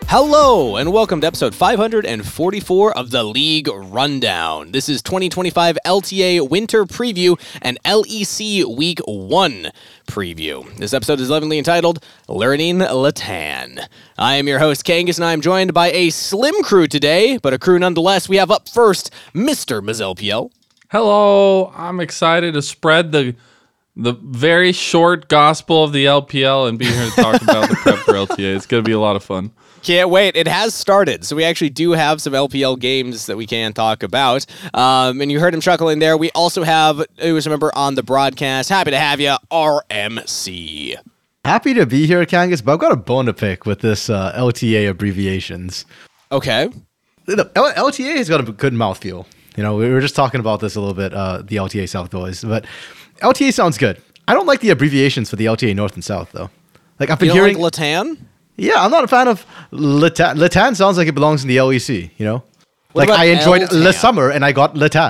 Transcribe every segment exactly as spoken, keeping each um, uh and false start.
Hello, and welcome to episode five hundred forty-four of the League Rundown. This is twenty twenty-five L T A Winter Preview and L E C Week one Preview. This episode is lovingly entitled, Learning Latan. I am your host, Kangas, and I am joined by a slim crew today, but a crew nonetheless. We have up first, Mister Mazelpiel. Hello, I'm excited to spread the the very short gospel of the L P L and be here to talk about the prep for L T A. It's going to be a lot of fun. Can't wait. It has started, so we actually do have some L P L games that we can talk about. Um, and you heard him chuckling there. We also have, who was a member on the broadcast, happy to have you, R M C. Happy to be here, Kangas, but I've got a bone to pick with this uh, L T A abbreviations. Okay. The L- LTA has got a good mouthfeel. You know, we were just talking about this a little bit, uh, the L T A South boys, but L T A sounds good. I don't like the abbreviations for the L T A North and South, though. Like I've been you don't hearing like Latan? Yeah, I'm not a fan of Latan. Latan sounds like it belongs in the L E C, you know? What like I enjoyed L-tan? Le Summer and I got Latan.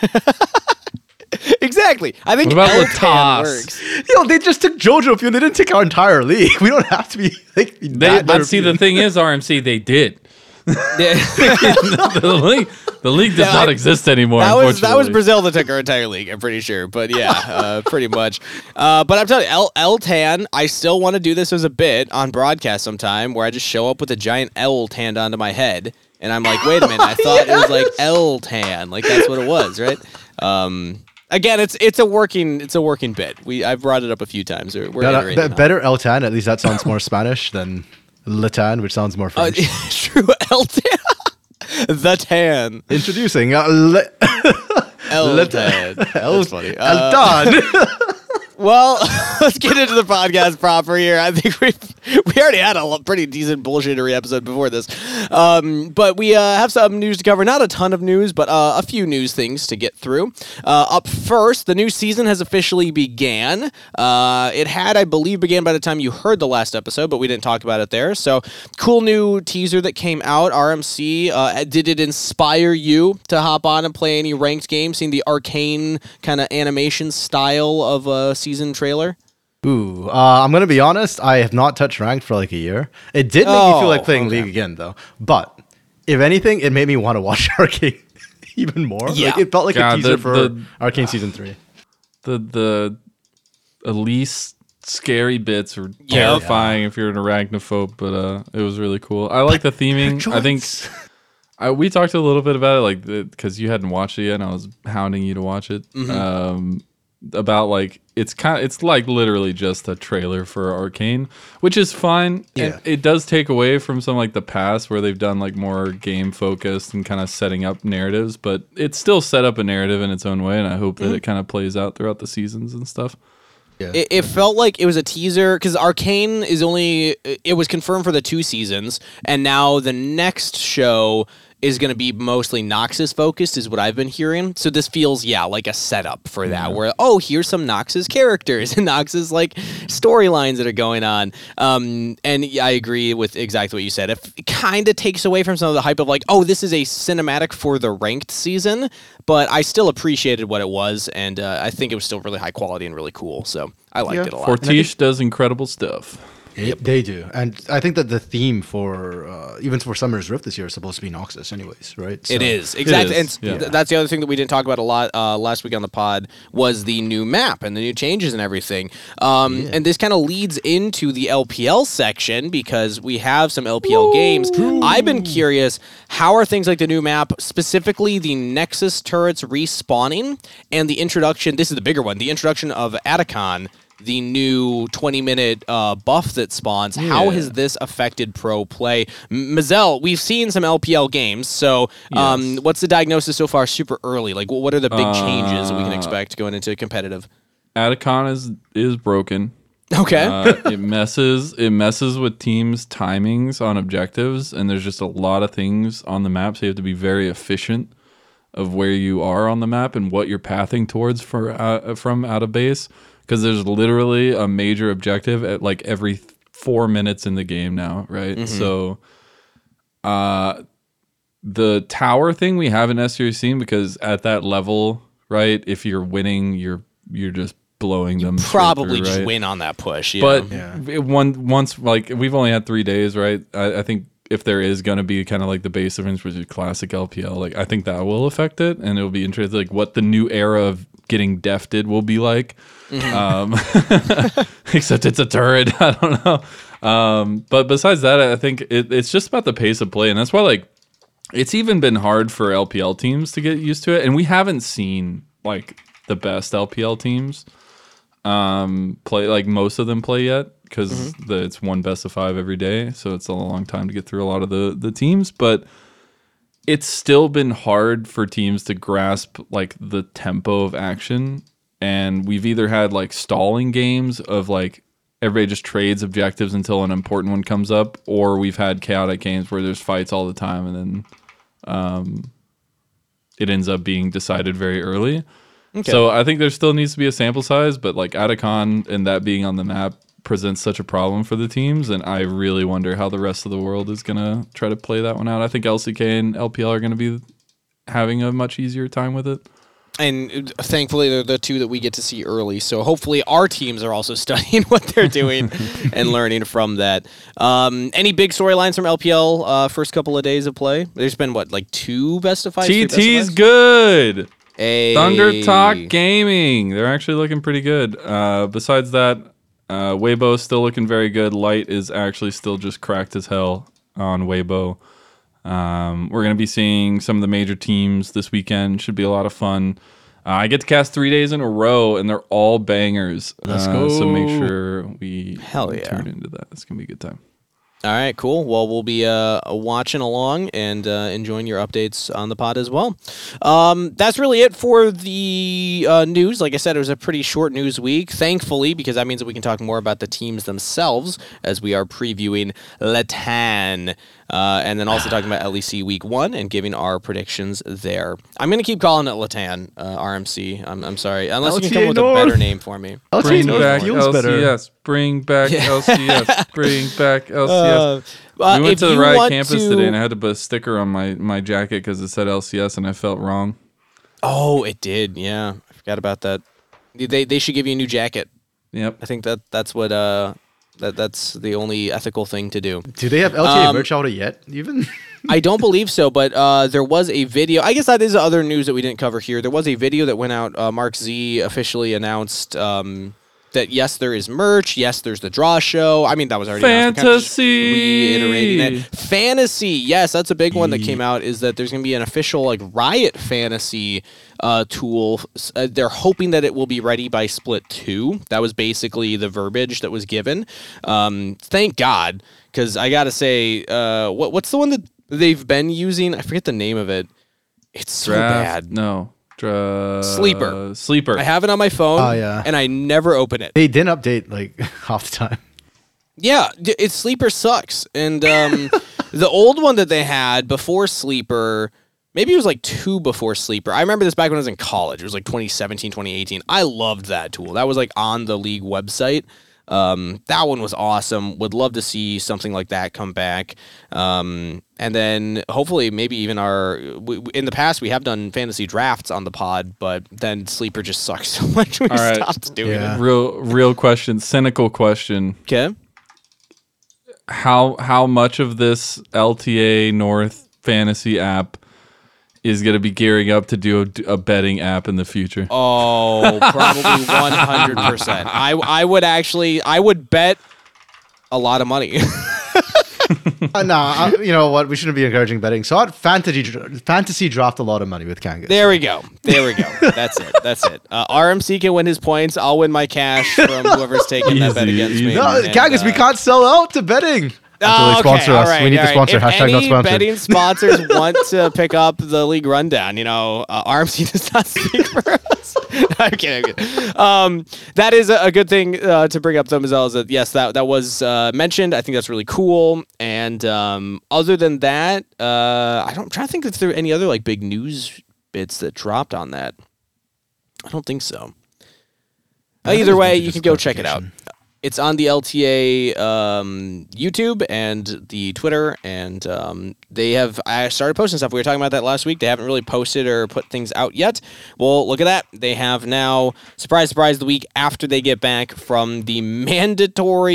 Exactly. I think What about L-tan Latas? works. You know, they just took JoJo Few and they didn't take our entire league. We don't have to be like They, that but see, the thing is, R M C, they did. Yeah. the league, the league does Yeah, not I- exist anymore. That was that was unfortunately. Brazil that took our entire league, I'm pretty sure. But yeah, uh, pretty much. Uh, but I'm telling you, L- L-Tan, I still want to do this as a bit on broadcast sometime where I just show up with a giant L tanned onto my head. And I'm like, wait a minute, I thought it was like L-Tan. Like that's what it was, right? Um, again, it's it's a working it's a working bit. We I've brought it up a few times. We're, we're Better, iterating be- on it. better El-Tan, at least that sounds more Spanish than Latan, which sounds more Uh, French. true, L-Tan. The Tan. Introducing uh, Le- L-Tan. That's funny. Uh, El-Tan. Well, let's get into the podcast proper here. I think we we already had a pretty decent bullshittery episode before this, um, but we uh, have some news to cover. Not a ton of news, but uh, a few news things to get through. Uh, up first, the new season has officially began. Uh, it had, I believe, began by the time you heard the last episode, but we didn't talk about it there. So, cool new teaser that came out. R M C, uh, did it inspire you to hop on and play any ranked games? Seeing the arcane kind of animation style of a season trailer? Ooh, uh, I'm going to be honest. I have not touched ranked for like a year. It did make me Oh, feel like playing okay. League again, though. But if anything, it made me want to watch Arcane even more. Yeah. Like, it felt like God, a teaser the- for the- Arcane Season three. the the at least scary bits are Yeah. terrifying if you're an arachnophobe, but uh, it was really cool. I like the theming. I think I, we talked a little bit about it, like because you hadn't watched it yet, and I was hounding you to watch it. Mm-hmm. Um, about like it's kind of it's like literally just a trailer for Arcane, which is fine. Yeah. And it does take away from some like the past where they've done like more game focused and kind of setting up narratives, but it's still set up a narrative in its own way, and I hope that Mm-hmm. it kind of plays out throughout the seasons and stuff. It, it felt like it was a teaser because Arcane is only, it was confirmed for the two seasons, and now the next show is going to be mostly Noxus focused, is what I've been hearing. So this feels, yeah, like a setup for that, where, oh, here's some Noxus characters and Noxus like storylines that are going on. Um, and yeah, I agree with exactly what you said. It, it kind of takes away from some of the hype of like, oh, this is a cinematic for the ranked season, but I still appreciated what it was, and uh, I think it was still really high quality and really cool. So I liked Yeah. it a lot. Fortiche does incredible stuff. Yep. They do. And I think that the theme for, uh, even for Summer's Rift this year is supposed to be Noxus anyways, right? So- It is exactly, is, and yeah. th- that's the other thing that we didn't talk about a lot uh, last week on the pod was the new map and the new changes and everything. Um, Yeah. And this kind of leads into the L P L section because we have some L P L games. I've been curious, how are things like the new map, specifically the Nexus turrets respawning and the introduction? This is the bigger one. The introduction of Atacon. The new twenty minute uh, buff that spawns. How Yeah. has this affected pro play? M- Mazel, we've seen some L P L games, so um, Yes. what's the diagnosis so far super early? Like, wh- what are the big changes that we can Uh, expect going into competitive? Atacon is is broken. Okay. Uh, it messes it messes with teams' timings on objectives, and there's just a lot of things on the map, so you have to be very efficient of where you are on the map and what you're pathing towards for uh, from out of base. Because there's literally a major objective at like every th- four minutes in the game now, right? Mm-hmm. So, uh, the tower thing we haven't necessarily seen because at that level, right? If you're winning, you're you're just blowing them. straight Probably through, just right? win on that push. Yeah. But Yeah. it, one once like we've only had three days, right? I, I think if there is going to be kind of like the base difference with classic L P L, like I think that will affect it, and it'll be interesting like what the new era of getting defted will be like. Mm-hmm. Um, except it's a turret. I don't know. Um, but besides that, I think it, it's just about the pace of play, and that's why like it's even been hard for L P L teams to get used to it, and we haven't seen like the best L P L teams um, play, like most of them play yet, because mm-hmm. it's one best of five every day, so it's a long time to get through a lot of the the teams. But it's still been hard for teams to grasp like the tempo of action, and we've either had like stalling games of like everybody just trades objectives until an important one comes up, or we've had chaotic games where there's fights all the time, and then um, it ends up being decided very early. Okay. So I think there still needs to be a sample size, but like Atacon and that being on the map presents such a problem for the teams, and I really wonder how the rest of the world is going to try to play that one out. I think L C K and L P L are going to be having a much easier time with it. And thankfully, they're the two that we get to see early. So hopefully our teams are also studying what they're doing and learning from that. Um, any big storylines from L P L uh, first couple of days of play? There's been, what, like two best of fives? T T's good. Hey. Thunder Talk Gaming. They're actually looking pretty good. Uh, besides that, uh, Weibo is still looking very good. Light is actually still just cracked as hell on Weibo. Um, we're going to be seeing some of the major teams this weekend. Should be a lot of fun. Uh, I get to cast three days in a row, and they're all bangers. Let's uh, go. So make sure we Hell yeah. tune into that. It's going to be a good time. All right, cool. Well, we'll be uh, watching along and uh, enjoying your updates on the pod as well. Um, that's really it for the uh, news. Like I said, it was a pretty short news week, thankfully, because that means that we can talk more about the teams themselves as we are previewing Latan. Uh, and then also talking about L E C Week One and giving our predictions there. I'm gonna keep calling it Latan uh, R M C. I'm, I'm sorry, unless L T A you can come up with North. a better name for me. Bring back feels L C S. better. Bring back Yeah. L C S. Bring back L C S. Uh, uh, we went if to the you Riot want campus to- today, and I had to put a sticker on my, my jacket because it said L C S, and I felt wrong. Oh, it did. Yeah, I forgot about that. They they should give you a new jacket. Yep. I think that that's what uh that that's the only ethical thing to do. Do they have L T A Um, merch out yet? Even I don't believe so, but uh, there was a video. I guess that is other news that we didn't cover here. There was a video that went out. Uh, Mark Z officially announced um, that yes, there is merch. Yes, there's the draw show. I mean, that was already announced, but kind of just Fantasy. reiterating it. Fantasy, yes, that's a big one that came out. Is that there's going to be an official like Riot Fantasy uh, tool. Uh, they're hoping that it will be ready by Split Two. That was basically the verbiage that was given. Um, thank God, because I gotta say, uh, what what's the one that they've been using? I forget the name of it. It's so Draft. bad. No. Dra- Sleeper. Sleeper. I have it on my phone, Oh, yeah. and I never open it. they didn't update like half the time. Yeah, d- it's Sleeper sucks. And um, the old one that they had before Sleeper, maybe it was like two before Sleeper. I remember this back when I was in college. It was like twenty seventeen, twenty eighteen. I loved that tool. That was like on the league website. Um, that one was awesome. Would love to see something like that come back. Um, and then hopefully maybe even our, we, we- in the past we have done fantasy drafts on the pod, but then Sleeper just sucks so much we All right. stopped doing Yeah. it. Real, real question. Cynical question. Okay. How how much of this L T A North fantasy app is going to be gearing up to do a, a betting app in the future? Oh, probably one hundred percent. I I would actually I would bet a lot of money. Uh, nah, uh, you know what? We shouldn't be encouraging betting. So, I'd fantasy fantasy dropped a lot of money with Kangas. There we go. There we go. That's it. That's it. Uh, R M C can win his points. I'll win my cash from whoever's taking that bet Easy, against me. easy. No, And, Kangas, we uh, can't sell out to betting. Until Oh, they sponsor okay, us. all right, we need all to right. sponsor. If Hashtag any not sponsored. betting sponsors want to pick up the league rundown, you know, uh, R M C does not speak for us. I'm kidding. I'm kidding. Um, that is a, a good thing uh, to bring up, though, as well, is that, yes, that, that was uh, mentioned. I think that's really cool. And um, other than that, uh, I don't, I'm trying to think if there are any other like big news bits that dropped on that. I don't think so. Uh, I think either it's way, mostly you just can go check it out. clarification. It's on the L T A um, YouTube and the Twitter, and um, they have. I started posting stuff. We were talking about that last week. They haven't really posted or put things out yet. Well, look at that. They have now. Surprise, surprise! The week after they get back from the mandatory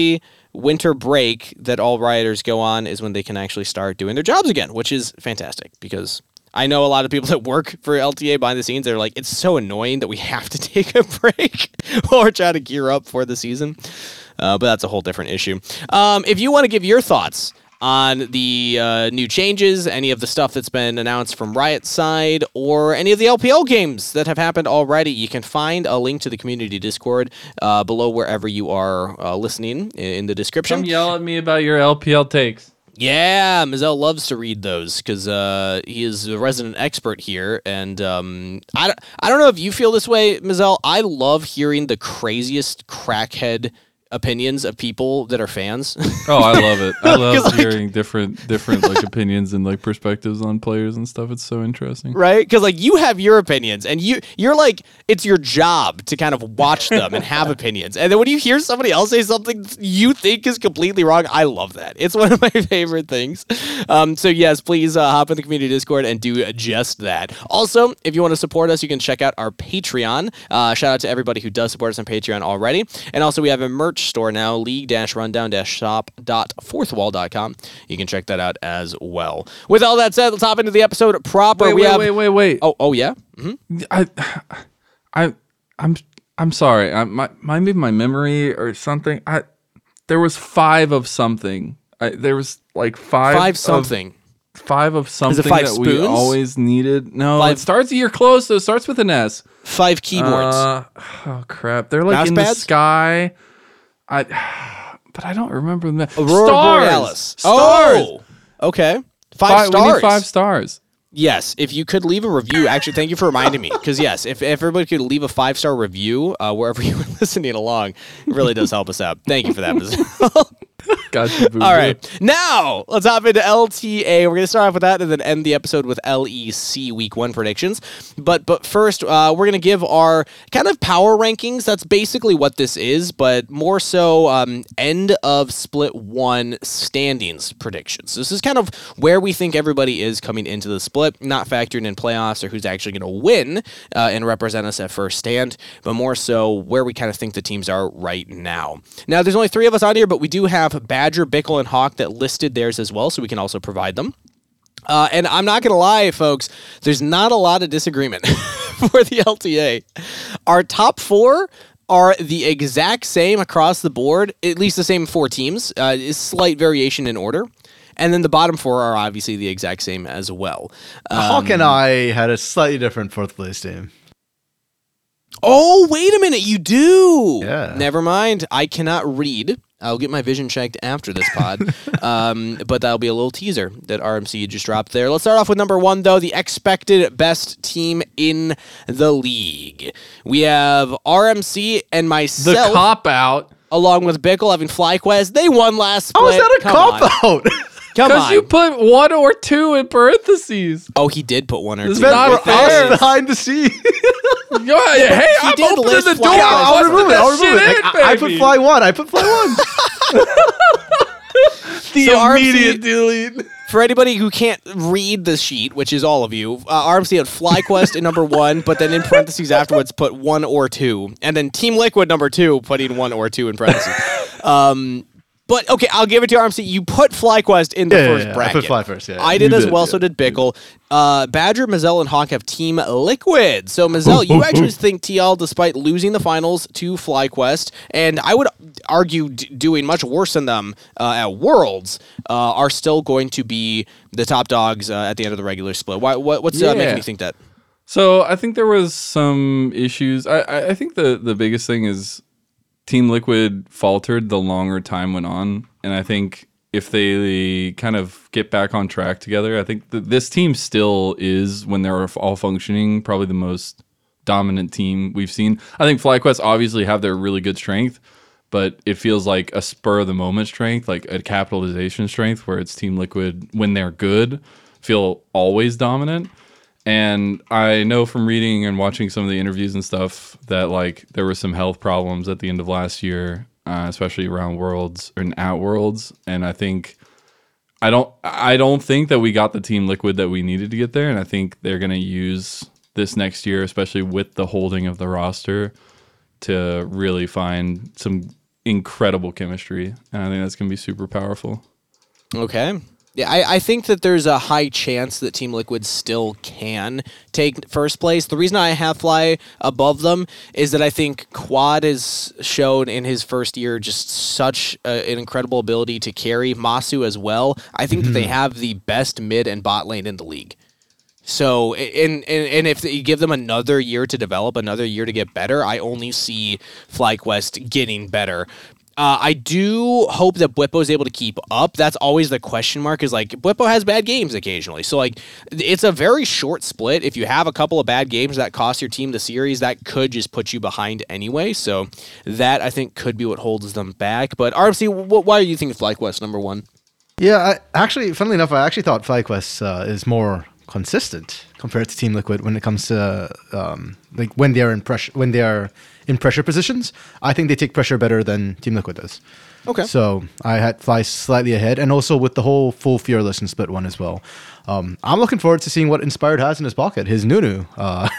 winter break that all rioters go on is when they can actually start doing their jobs again, which is fantastic because I know a lot of people that work for L T A behind the scenes. They're like, it's so annoying that we have to take a break while we're trying to gear up for the season. Uh, but that's a whole different issue. Um, if you want to give your thoughts on the uh, new changes, any of the stuff that's been announced from Riot's side, or any of the L P L games that have happened already, you can find a link to the community Discord uh, below wherever you are uh, listening in the description. Come yell at me about your L P L takes. Yeah, Mazel loves to read those because uh, he is a resident expert here. And um, I, don't, I don't know if you feel this way, Mazel. I love hearing the craziest crackhead opinions of people that are fans. Oh, I love it. I love like, hearing different different like opinions and like perspectives on players and stuff. It's so interesting. Right? Because like you have your opinions and you you're like it's your job to kind of watch them and have opinions. And then when you hear somebody else say something you think is completely wrong, I love that. It's one of my favorite things. Um, so yes, please uh, hop in the community Discord and do just that. Also, if you want to support us, you can check out our Patreon. Uh, shout out to everybody who does support us on Patreon already. And also we have a merch store now, league rundown shop dot fourth wall dot com. You can check that out as well. With all that said, let's hop into the episode proper. Wait, we wait, have wait, wait, wait. Oh, oh yeah. Mm-hmm. I, I, I'm, I'm sorry. I my, might be my memory or something. I, there was five of something. I, there was like five. Five of, something. Five of something five that spoons? we always needed. No, Five- it starts. You're close. Though. It starts with an S. Five keyboards. Uh, oh crap! They're like Mouse in pads? the sky. I, but I don't remember them. Aurora Stars. Borealis. Stars. Oh, okay. Five, Five, stars. We need five stars. Yes, if you could leave a review. Actually, thank you for reminding me. Because yes, if, if everybody could leave a five star review uh, wherever you were listening along, it really does help us out. Thank you for that, Miz- Gotcha. Boo All right, now let's hop into L T A. We're gonna start off with that, and then end the episode with L E C Week One predictions. But but first, uh, we're gonna give our kind of power rankings. That's basically what this is, but more so um, end of Split One standings predictions. This is kind of where we think everybody is coming into the split, not factoring in playoffs or who's actually gonna win uh, and represent us at first stand, but more so where we kind of think the teams are right now. Now, there's only three of us on here, but we do have Badger, Bickle, and Hawk that listed theirs as well, so we can also provide them. Uh, and I'm not going to lie, folks, there's not a lot of disagreement for the L T A. Our top four are the exact same across the board, at least the same four teams, uh, is slight variation in order. And then the bottom four are obviously the exact same as well. Um, Hawk and I had a slightly different fourth place team. Oh, wait a minute, you do. Yeah. Never mind. I cannot read. I'll get my vision checked after this pod. um, but that'll be a little teaser that R M C just dropped there. Let's start off with number one, though, the expected best team in the league. We have R M C and The myself, cop out. along with Bickle, having FlyQuest. They won last split. How is that a Come cop on. out? Come Because on. you put one or two in parentheses. oh, he did put one or This two. is not Meant for fair. us behind the scenes. Yo, hey, I'm did opening list the door. Fly Yeah, Guys. I'll Busting remove it. that I'll remove shit it. in, Like, I, I put baby. fly one. I put fly one. The So R M C immediate delete. For anybody who can't read the sheet, which is all of you, uh, R M C had FlyQuest in number one, but then in parentheses afterwards put one or two. And then Team Liquid number two, putting one or two in parentheses. um, but, okay, I'll give it to R M C. You put FlyQuest in the Yeah, yeah, first yeah. I bracket. put Fly first, yeah. I did You as did, well, yeah. so did Bickle. Uh, Badger, Mazel, and Hawk have Team Liquid. So, Mazel, you actually think T L, despite losing the finals to FlyQuest, and I would argue d- doing much worse than them uh, at Worlds, uh, are still going to be the top dogs uh, at the end of the regular split. Why, what, what's uh, Yeah. making you think that? So I think there was some issues. I, I, I think the, the biggest thing is Team Liquid faltered the longer time went on. And I think if they kind of get back on track together, I think that this team still is, when they're all functioning, probably the most dominant team we've seen. I think FlyQuest obviously have their really good strength, but it feels like a spur of the moment strength, like a capitalization strength, where it's Team Liquid, when they're good, feel always dominant. And I know from reading and watching some of the interviews and stuff that like there were some health problems at the end of last year, uh, especially around Worlds and at Worlds. And I think I don't I don't think that we got the Team Liquid that we needed to get there. And I think they're gonna use this next year, especially with the holding of the roster, to really find some incredible chemistry, and I think that's going to be super powerful. Okay. Yeah, I, I think that there's a high chance that Team Liquid still can take first place. The reason I have Fly above them is that I think Quad has shown in his first year just such a, an incredible ability to carry. Masu as well. I think mm-hmm. that they have the best mid and bot lane in the league. So, and, and and if you give them another year to develop, another year to get better, I only see FlyQuest getting better. Uh, I do hope that Bwipo is able to keep up. That's always the question mark, is like, Bwipo has bad games occasionally. So, like, it's a very short split. If you have a couple of bad games that cost your team the series, that could just put you behind anyway. So, that, I think, could be what holds them back. But, R M C, wh- why do you think FlyQuest number one? Yeah, I, actually, funnily enough, I actually thought FlyQuest uh, is more consistent compared to Team Liquid when it comes to um, like when they are in pressure when they are in pressure positions. I think they take pressure better than Team Liquid does. Okay. So I had Fly slightly ahead, and also with the whole full Fearless and split one as well. Um, I'm looking forward to seeing what Inspired has in his pocket. His Nunu uh,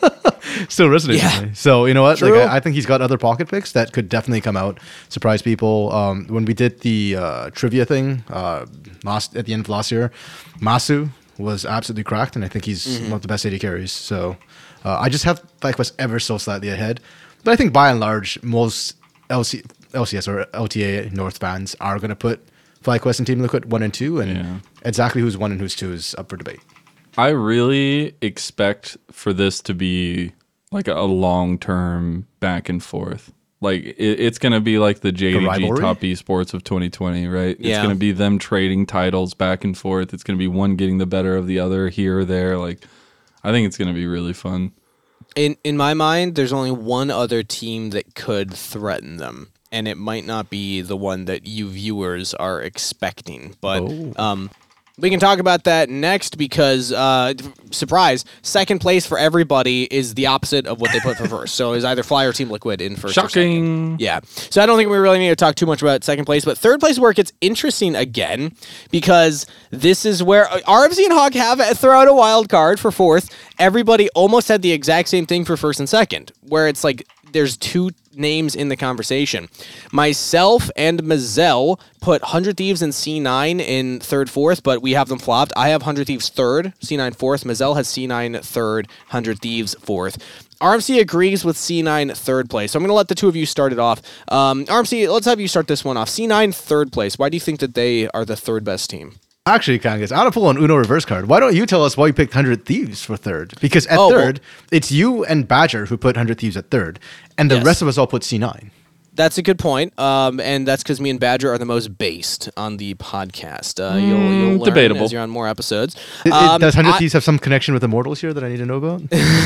still resonates yeah. with me. So you know what? True. Like I, I think he's got other pocket picks that could definitely come out, surprise people. Um, when we did the uh, trivia thing uh, last at the end of last year, Masu was absolutely cracked, and I think he's mm-hmm. one of the best A D carries. So uh, I just have FlyQuest ever so slightly ahead. But I think by and large, most L C, L C S or L T A North fans are going to put FlyQuest and Team Liquid one and two, and yeah. exactly who's one and who's two is up for debate. I really expect for this to be like a long-term back and forth. Like it, it's going to be like the J D G Top Esports of twenty twenty, right? Yeah. It's going to be them trading titles back and forth. It's going to be one getting the better of the other here or there. Like, I think it's going to be really fun. In in my mind, there's only one other team that could threaten them, and it might not be the one that you viewers are expecting. But oh. um, we can talk about that next because, uh, surprise, second place for everybody is the opposite of what they put for first. So it's either Fly or Team Liquid in first. Shocking. Yeah. So I don't think we really need to talk too much about second place, but third place where it gets interesting again, because this is where R F C and Hawk have throw out a wild card for fourth. Everybody almost had the exact same thing for first and second, where it's like there's two names in the conversation. Myself and Mazel put one hundred Thieves and C nine in third, fourth, but we have them flopped. I have one hundred Thieves third, C nine fourth. Mazel has C nine third, one hundred Thieves fourth. R M C agrees with C nine third place. So I'm going to let the two of you start it off. Um, R M C, let's have you start this one off. C nine third place. Why do you think that they are the third best team? Actually, Kangas, I want to pull an Uno reverse card. Why don't you tell us why you picked one hundred Thieves for third? Because at oh, third, well, it's you and Badger who put one hundred Thieves at third, and the yes. rest of us all put C nine. That's a good point, um, and that's because me and Badger are the most based on the podcast. Uh, you'll, you'll learn debatable. as you're on more episodes. It, it, Um, does one hundred I- Thieves have some connection with Immortals here that I need to know about?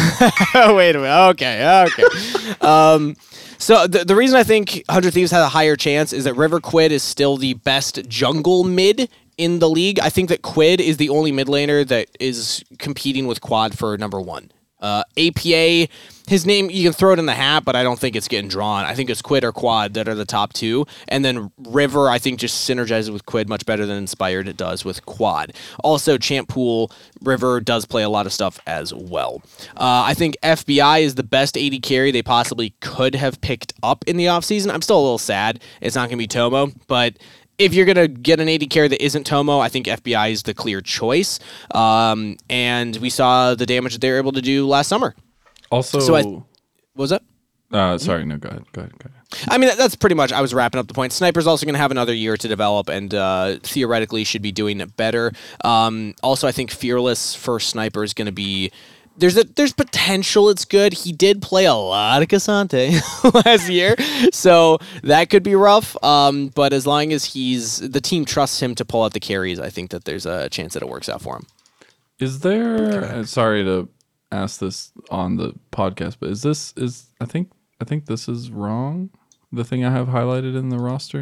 Wait a minute. Okay, okay. um, so the, the reason I think one hundred Thieves has a higher chance is that River Quid is still the best jungle mid in the league. I think that Quid is the only mid laner that is competing with Quad for number one. Uh, A P A, his name, you can throw it in the hat, but I don't think it's getting drawn. I think it's Quid or Quad that are the top two. And then River, I think, just synergizes with Quid much better than Inspired it does with Quad. Also, Champ Pool, River does play a lot of stuff as well. Uh, I think F B I is the best A D carry they possibly could have picked up in the offseason. I'm still a little sad it's not going to be Tomo, but if you're going to get an A D carry that isn't Tomo, I think F B I is the clear choice. Um, and we saw the damage that they were able to do last summer. Also, So I, what was that? uh, sorry, no, go ahead, go ahead, go ahead. I mean, that, that's pretty much, I was wrapping up the point. Sniper's also going to have another year to develop and uh, theoretically should be doing it better. Um, also, I think Fearless for Sniper is going to be... There's a, there's potential it's good. He did play a lot of Cassante last year, so that could be rough. Um, but as long as he's the team trusts him to pull out the carries, I think that there's a chance that it works out for him. Is there? Uh, sorry to ask this on the podcast, but is this is I think I think this is wrong. The thing I have highlighted in the roster.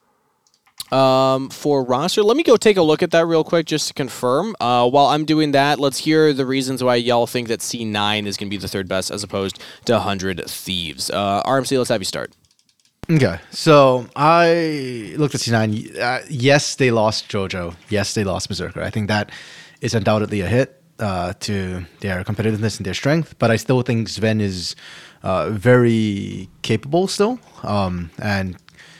Um, for roster, let me go take a look at that real quick just to confirm. Uh, while I'm doing that, let's hear the reasons why y'all think that C nine is going to be the third best as opposed to one hundred Thieves. Uh, R M C, let's have you start. Okay, so I looked at C nine. Uh, yes, they lost JoJo. Yes, they lost Berserker. I think that is undoubtedly a hit uh, to their competitiveness and their strength, but I still think Sven is uh, very capable still. Um, and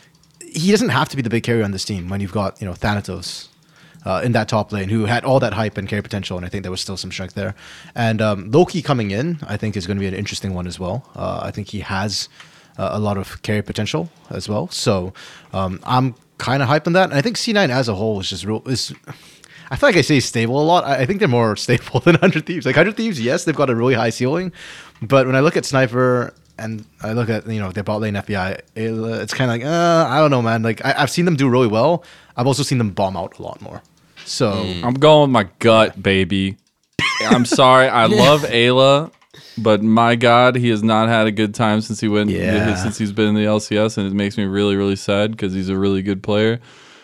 he doesn't have to be the big carry on this team when you've got, you know, Thanatos uh, in that top lane who had all that hype and carry potential, and I think there was still some strength there. And um, Loki coming in, I think, is going to be an interesting one as well. Uh, I think he has uh, a lot of carry potential as well. So um, I'm kind of hyped on that. And I think C nine as a whole is just real. Is I feel like I say stable a lot. I, I think they're more stable than one hundred Thieves. Like one hundred Thieves, yes, they've got a really high ceiling, but when I look at Sniper and I look at, you know, their bot lane F B I, it, it's kind of like, uh, I don't know, man. Like I, I've seen them do really well. I've also seen them bomb out a lot more. So I'm going with my gut, baby. I'm sorry. I love Ayla, but my God, he has not had a good time since he went Yeah. since he's been in the L C S, and it makes me really, really sad because he's a really good player.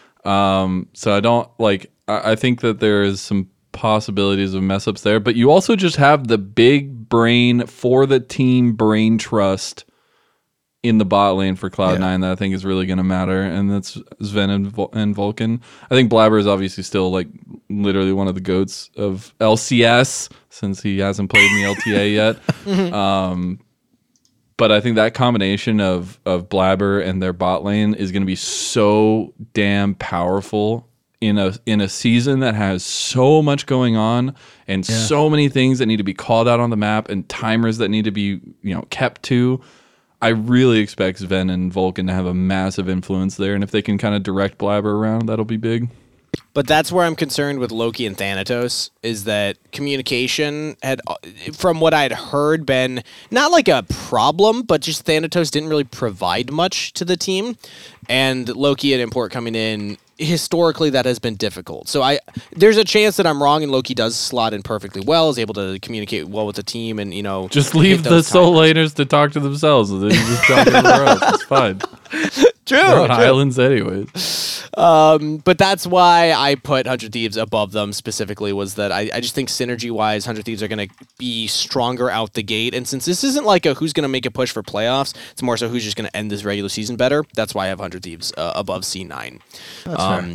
Um, so I don't like. I, I think that there is some possibilities of mess ups there, but you also just have the big brain for the team brain trust in the bot lane for Cloud nine that I think is really going to matter, and that's Sven and, Vul- and Vulcan. I think Blabber is obviously still like literally one of the goats of L C S since he hasn't played in the L T A yet. Um, but I think that combination of of Blabber and their bot lane is going to be so damn powerful in a in a season that has so much going on and Yeah. so many things that need to be called out on the map and timers that need to be, you know, kept to. I really expect Sven and Vulcan to have a massive influence there, and if they can kind of direct Blabber around, that'll be big. But that's where I'm concerned with Loki and Thanatos, is that communication had, from what I'd heard, been not like a problem, but just Thanatos didn't really provide much to the team. And Loki at import coming in, historically that has been difficult. So I there's a chance that I'm wrong and Loki does slot in perfectly well, is able to communicate well with the team, and, you know, Just hit leave the those soul timers. laners to talk to themselves, and then you just jump everywhere else. It's fine. True, They're on true. islands anyways. Um, but that's why I put one hundred Thieves above them specifically, was that I, I just think synergy-wise, one hundred Thieves are going to be stronger out the gate. And since this isn't like a who's going to make a push for playoffs, it's more so who's just going to end this regular season better. That's why I have one hundred Thieves uh, above C nine. That's Um,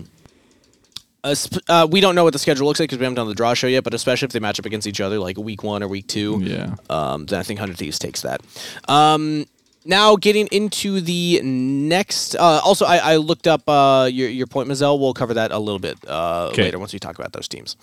uh, sp- uh, we don't know what the schedule looks like because we haven't done the draw show yet, but especially if they match up against each other like week one or week two, Yeah. um, then I think one hundred Thieves takes that. Um, now getting into the next. Uh, also, I, I looked up uh, your your point, Mazel. We'll cover that a little bit uh, 'Kay. later once we talk about those teams.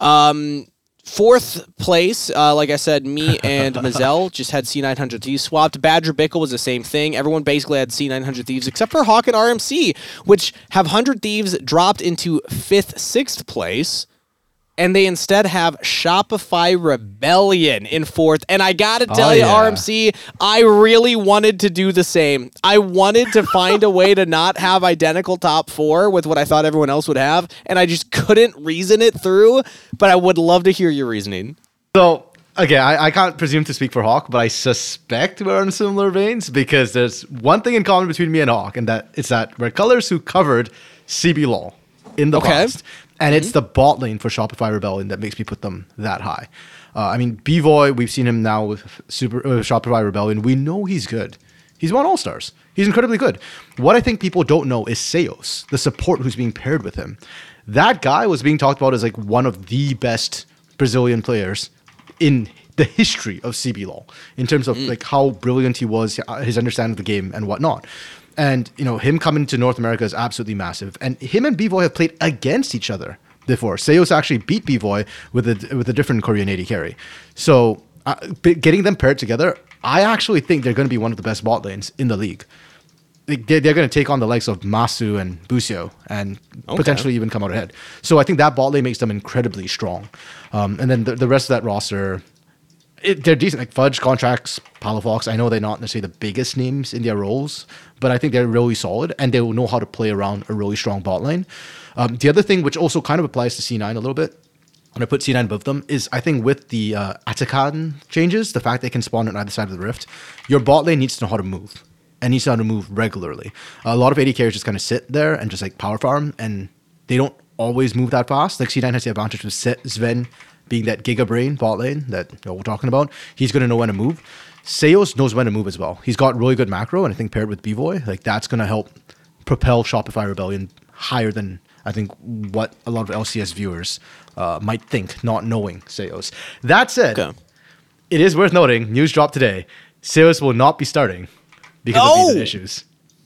Um, fourth place, uh, like I said, me and Mazel just had C nine hundred Thieves swapped. Badger Bickle was the same thing. Everyone basically had C nine hundred Thieves except for Hawk and R M C, which have one hundred Thieves dropped into fifth, sixth place. And they instead have Shopify Rebellion in fourth. And I gotta tell Oh, you, yeah. R M C, I really wanted to do the same. I wanted to find a way to not have identical top four with what I thought everyone else would have. And I just couldn't reason it through. But I would love to hear your reasoning. So, again, I, I can't presume to speak for Hawk, but I suspect we're on similar veins because there's one thing in common between me and Hawk, and that it's that we're colors who covered C B LOL in the Okay. past. And it's the bot lane for Shopify Rebellion that makes me put them that high. Uh, I mean, B-Voy, we've seen him now with Super uh, Shopify Rebellion. We know he's good. He's won All-Stars. He's incredibly good. What I think people don't know is Seos, the support who's being paired with him. That guy was being talked about as like one of the best Brazilian players in the history of C B LOL in terms of like how brilliant he was, uh, his understanding of the game and whatnot. And, you know, him coming to North America is absolutely massive. And him and B-Voy have played against each other before. Seos actually beat B-Voy with a, with a different Korean A D carry. So uh, b- getting them paired together, I actually think they're going to be one of the best bot lanes in the league. They- They're, they're going to take on the likes of Masu and Busio and Okay. potentially even come out ahead. So I think that bot lane makes them incredibly strong. Um, and then the, the rest of that roster, it, they're decent. Like Fudge, Contracts, Palafox. I know they're not necessarily the biggest names in their roles, but I think they're really solid and they will know how to play around a really strong bot lane. Um, the other thing, which also kind of applies to C nine a little bit, and I put C nine above them, is I think with the uh, Atakan changes, the fact they can spawn on either side of the rift, your bot lane needs to know how to move and needs to know how to move regularly. A lot of A D carriers just kind of sit there and just like power farm, and they don't always move that fast. Like C nine has the advantage with Se- Sven being that Giga Brain bot lane that you know, we're talking about. He's going to know when to move. Seos knows when to move as well. He's got really good macro, and I think paired with B-Voy, like that's going to help propel Shopify Rebellion higher than I think what a lot of L C S viewers uh, might think, not knowing Seos. That said, Okay. it is worth noting, news dropped today, Seos will not be starting because of No! these issues.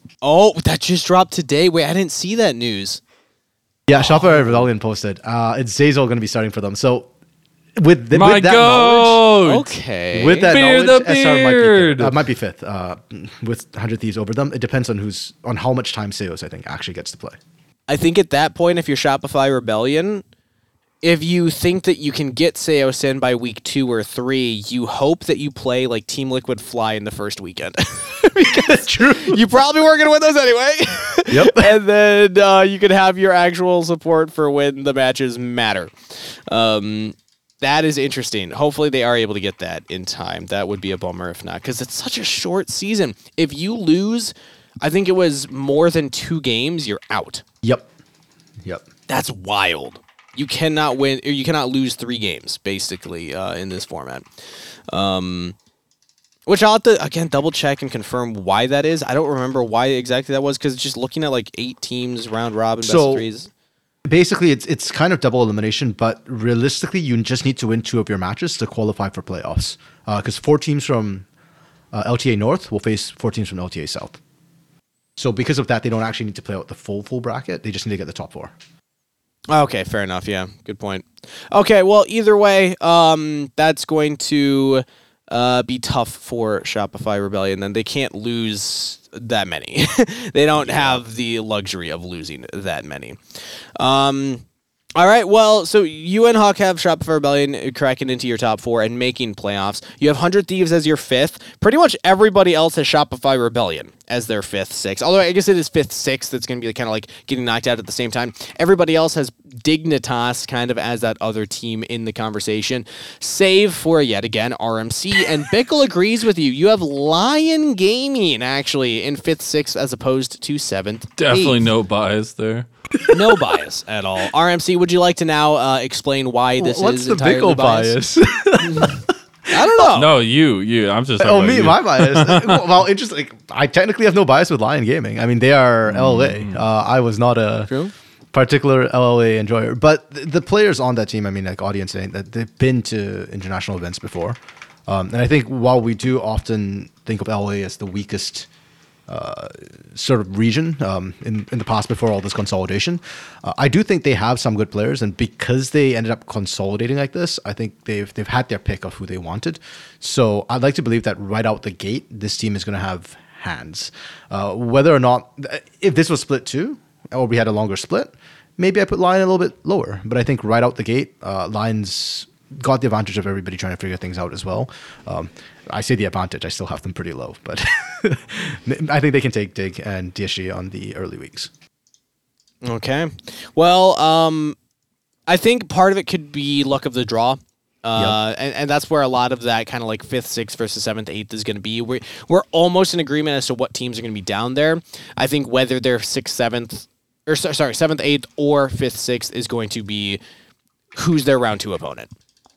Oh, that just dropped today. Wait, I didn't see that news. Yeah, Shopify Rebellion posted. Uh, it's Zeyzal going to be starting for them. So with, the, My with that knowledge, goat. Okay. with that Beard knowledge, the S R might be beard. fifth. Uh, might be fifth uh, with one hundred Thieves over them. It depends on who's on how much time Seos I think actually gets to play. I think at that point, if you're Shopify Rebellion, if you think that you can get Seos in by week two or three, you hope that you play like Team Liquid Fly in the first weekend. Because True. you probably weren't going to win those anyway. Yep. And then uh, you could have your actual support for when the matches matter. Um, that is interesting. Hopefully they are able to get that in time. That would be a bummer if not, because it's such a short season. If you lose, I think it was more than two games, you're out. Yep. Yep. That's wild. You cannot win, or you cannot lose three games, basically, uh, in this format. Um, which I'll have to, again, double check and confirm why that is. I don't remember why exactly that was, because just looking at like eight teams, round robin, best So- of threes. Basically, it's it's kind of double elimination, but realistically, you just need to win two of your matches to qualify for playoffs. Because four teams from uh, L T A North will face four teams from L T A South. So because of that, they don't actually need to play out the full full bracket. They just need to get the top four. Okay, fair enough. Yeah, good point. Okay, well, either way, um, that's going to uh, be tough for Shopify Rebellion. Then they can't lose that many. They don't have the luxury of losing that many. Um, all right, well, so you and Hawk have Shopify Rebellion cracking into your top four and making playoffs. You have one hundred Thieves as your fifth. Pretty much everybody else has Shopify Rebellion as their fifth, sixth. Although I guess it is fifth, sixth. That's going to be kind of like getting knocked out at the same time. Everybody else has Dignitas kind of as that other team in the conversation. Save for, yet again, R M C. And Bickle agrees with you. You have Lion Gaming, actually, in fifth, sixth, as opposed to seventh. Definitely eighth. no bias there. No bias at all. R M C, would you like to now uh, explain why this What's is the entirely Bickle biased? bias? I don't know. No, you, you. I'm just. talking Oh, about me, you. my bias. Well, interesting. Like, I technically have no bias with Lion Gaming. I mean, they are L L A. Uh, I was not a True. particular L L A enjoyer, but th- the players on that team, I mean, like audience saying that they've been to international events before, um, and I think while we do often think of L A as the weakest uh, sort of region um, in in the past before all this consolidation, uh, I do think they have some good players, and because they ended up consolidating like this, I think they've they've had their pick of who they wanted. So I'd like to believe that right out the gate, this team is going to have hands. Uh, whether or not, if this was split two, or we had a longer split, maybe I put Lion a little bit lower. But I think right out the gate, uh, Lion's got the advantage of everybody trying to figure things out as well. Um, I say the advantage, I still have them pretty low, but I think they can take Dig and D S G on the early weeks. Okay. Well, um, I think part of it could be luck of the draw. Uh, and, and that's where a lot of that kind of like fifth, sixth versus seventh, eighth is going to be. We're, we're almost in agreement as to what teams are going to be down there. I think whether they're sixth, seventh, or so- sorry, seventh, eighth, or fifth, sixth is going to be who's their round two opponent.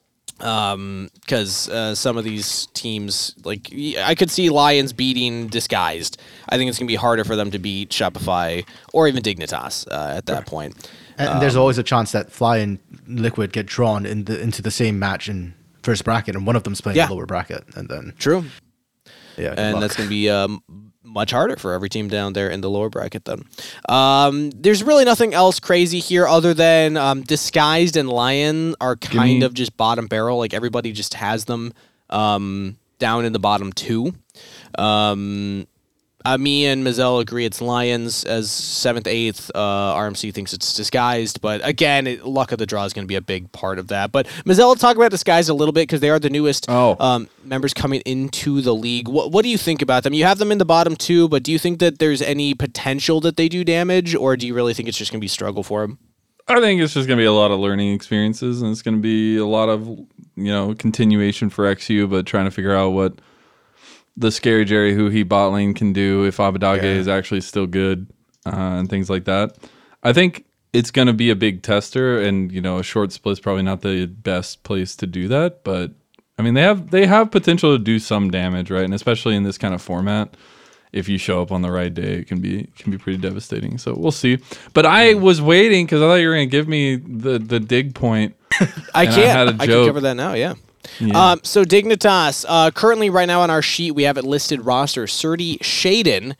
Um, because uh, some of these teams, like y- I could see Lions beating Disguised. I think it's gonna be harder for them to beat Shopify or even Dignitas uh, at that point. And Um, there's always a chance that Fly and Liquid get drawn in the, into the same match in first bracket, and one of them's playing Yeah. the lower bracket, and then True, yeah, good and luck. that's gonna be um, much harder for every team down there in the lower bracket. Then um, there's really nothing else crazy here other than um, Disguised and Lion are kind me- of just bottom barrel. Like everybody just has them um, down in the bottom two. Um, uh, me and Mazel agree it's Lions as seventh, eighth. Uh, R M C thinks it's Disguised, but again, it, luck of the draw is going to be a big part of that. But Mazel, let's talk about Disguised a little bit because they are the newest Oh. um, members coming into the league. What what do you think about them? You have them in the bottom two, but do you think that there's any potential that they do damage, or do you really think it's just going to be struggle for them? I think it's just going to be a lot of learning experiences, and it's going to be a lot of, you know, continuation for X U, but trying to figure out what the Scary Jerry who he bot lane can do, if Abadage Yeah. is actually still good, uh, and things like that. I think it's going to be a big tester, and, you know, a short split's probably not the best place to do that, but I mean, they have they have potential to do some damage, right? And especially in this kind of format, if you show up on the right day, it can be can be pretty devastating. So we'll see. But I was waiting because I thought you were going to give me the the dig point. I And I can't. had a I, can joke. cover that now. Yeah. Yeah. Um, so Dignitas, uh, currently right now on our sheet we have it listed roster. Surdy Shaden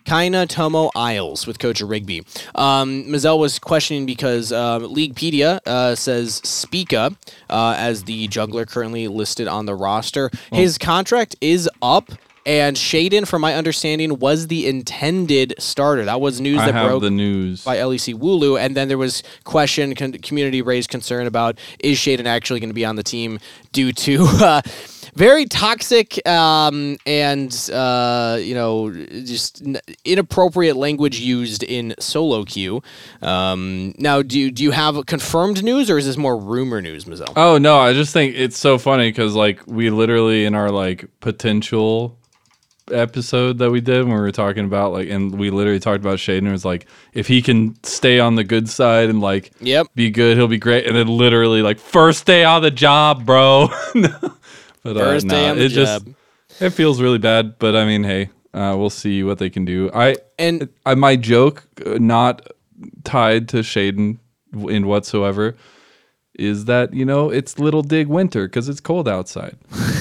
Kaina Tomo Isles with Coach Rigby. Um, Mazel was questioning because uh, Leaguepedia uh, says Spica uh, as the jungler currently listed on the roster. Oh. His contract is up. And Shaden, from my understanding, was the intended starter. That was news I that have broke the news. by L E C Wooloo. And then there was question, con- community raised concern about, is Shaden actually going to be on the team due to uh, very toxic um, and, uh, you know, just n- inappropriate language used in solo queue. Um, now, do you, do you have confirmed news, or is this more rumor news, Mazel? Oh, no, I just think it's so funny because, like, we literally in our, like, potential episode that we did when we were talking about like, and we literally talked about Shaden. It was like, if he can stay on the good side and like yep. be good, he'll be great. And then literally like first day on the job, bro. But first uh, day nah, on the it job. just it feels really bad. But I mean, hey, uh, we'll see what they can do. I and I my joke, uh, not tied to Shaden in whatsoever, is that you know it's Little Dig winter because it's cold outside.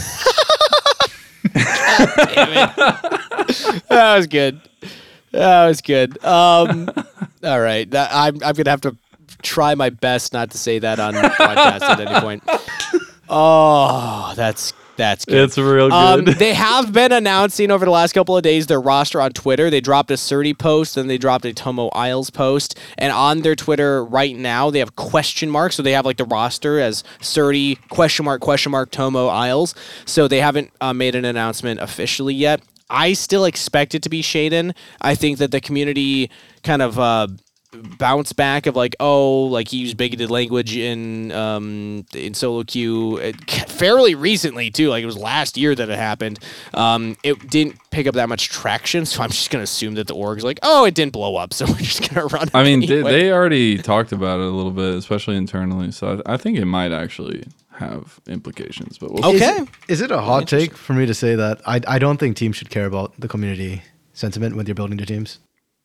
Damn it. That was good. That was good. Um, all right. That, I'm, I'm going to have to try my best not to say that on podcast at any point. Oh, that's that's good. It's real good. Um, they have been announcing over the last couple of days their roster on Twitter. They dropped a Surdy post, and they dropped a Tomo Isles post. And on their Twitter right now, they have question marks. So they have like the roster as Surdy, question mark, question mark, Tomo Isles. So they haven't uh, made an announcement officially yet. I still expect it to be Shaden. I think that the community kind of uh, bounce back of like, oh, like he used bigoted language in um, in solo queue it, fairly recently too. Like it was last year that it happened. Um, it didn't pick up that much traction, so I'm just gonna assume that the org's like, oh, it didn't blow up, so we're just gonna run. I mean, anyway. they, they already talked about it a little bit, especially internally. So I, I think it might actually have implications. But we'll okay, is it, is it a hot take for me to say that I I don't think teams should care about the community sentiment when they're building their teams?